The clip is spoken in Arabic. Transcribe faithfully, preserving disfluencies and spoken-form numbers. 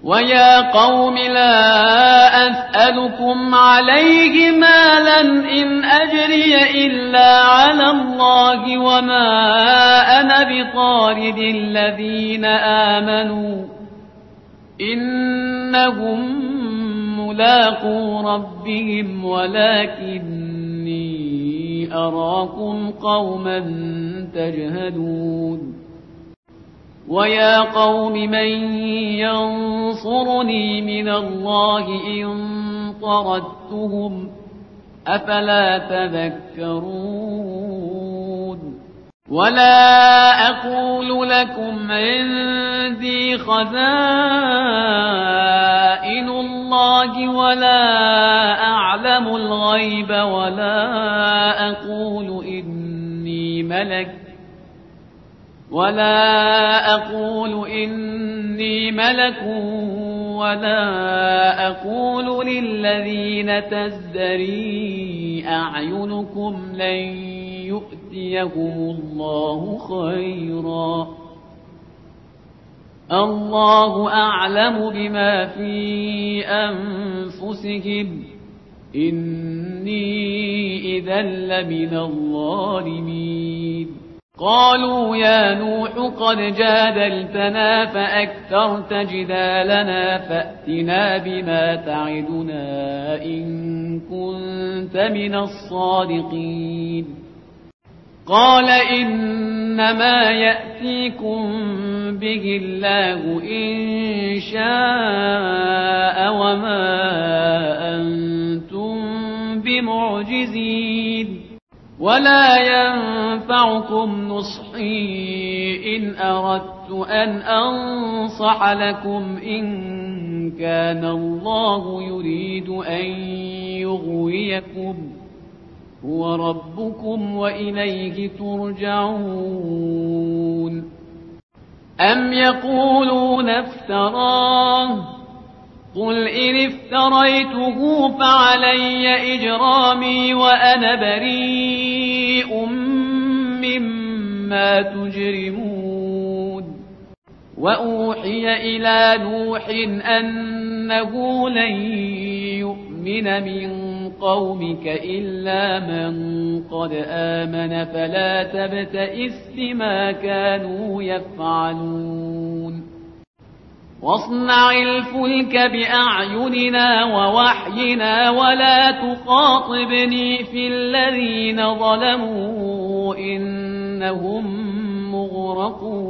ويا قوم لا أسألكم عليه مالا إن أجري إلا على الله وما أنا بطارد الذين آمنوا إنهم ملاقو ربهم ولكني أراكم قوما تجهلون ويا قوم من ينصرني من الله إن طردتهم أفلا تذكرون ولا أقول لكم عندي خزائن الله ولا أعلم الغيب ولا أقول إني ملك ولا أقول إني ملك ولا أقول للذين تزدري أعينكم لن يؤتيهم الله خيرا الله أعلم بما في أنفسهم إني إذا لمن الظالمين قالوا يا نوح قد جادلتنا فأكثرت جدالنا فأتنا بما تعدنا إن كنت من الصادقين قال إنما يأتيكم به الله إن شاء وما أنتم بمعجزين ولا ينفعكم نصحي إن أردت أن أنصح لكم إن كان الله يريد أن يغويكم هو ربكم وإليه ترجعون أم يقولون افتراه قل إن افتريته فعلي إجرامي وأنا بريء مما تجرمون وأوحي إلى نوح أنه لن يؤمن من قومك إلا من قد آمن فلا تبتئس بما كانوا يفعلون واصنع الفلك بأعيننا ووحينا ولا تخاطبني في الذين ظلموا إنهم مغرقون